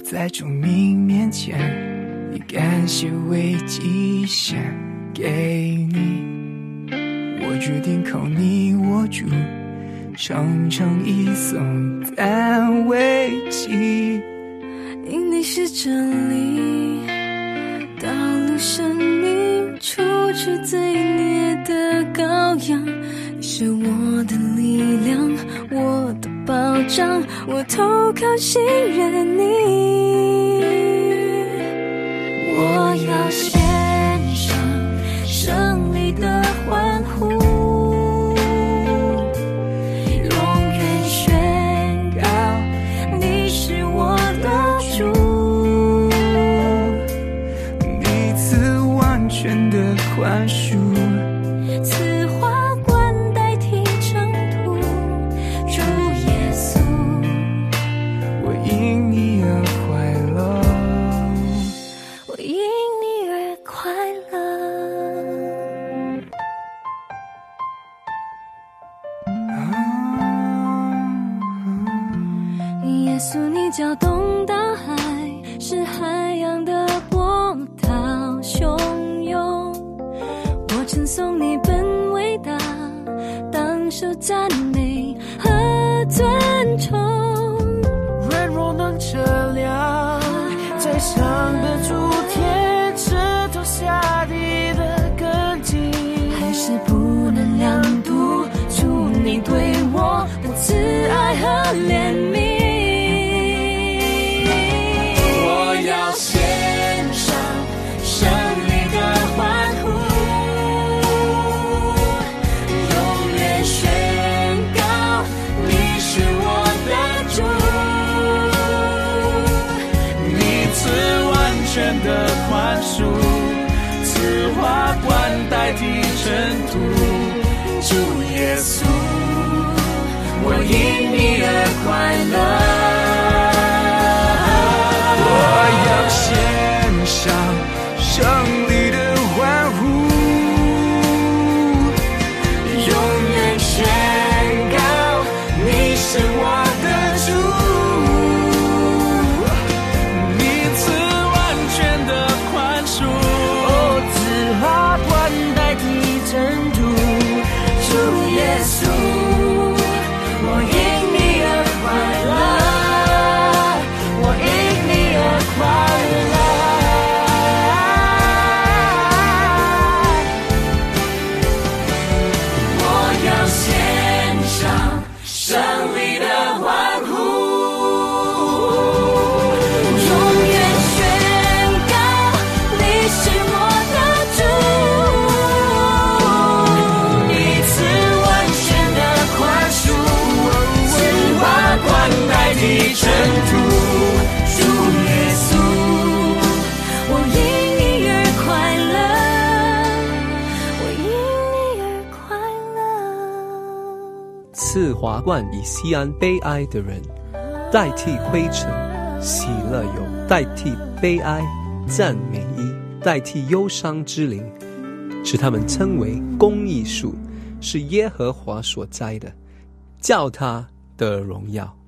在主名面前，以感谢为祭献给你。我决定靠你握住，常常以颂赞为祭。 因你是真理，道路生命，除去罪孽的羔羊。你是我的力量，我的保障，我投靠信任你。我要献上胜利的欢呼，永远宣告你是我的主。 你赐完全的宽恕， 此花冠代替尘土。主耶稣， 我因你而快乐， 我因你而快乐。耶稣，你搅动大海，使海洋的波涛汹涌。我称颂你本伟大，当受赞美和尊崇。 软弱能测量，在上的诸天，石头下地的根基， 还是不能量度出你对我的慈爱和怜悯。 我要献上胜利的欢呼，永远宣告你是我的主。你赐完全的宽恕，赐花冠代替尘土。主耶稣，我因你而快乐。 我要献上胜利的欢呼， 永远宣告你是我的主。你赐完全的宽恕，赐花冠代替尘土。主耶稣，我因你而快乐，我因你而快乐。我要献上胜利的欢呼，永远宣告你是我的主。你赐完全的宽恕，赐花冠代替尘土。主耶稣，我因你而快乐，我因你而快乐。 赐华冠以西安悲哀的人，代替灰尘；喜乐油代替悲哀；赞美衣代替忧伤之灵，使他们称为公义树，是耶和华所栽的，叫他得荣耀。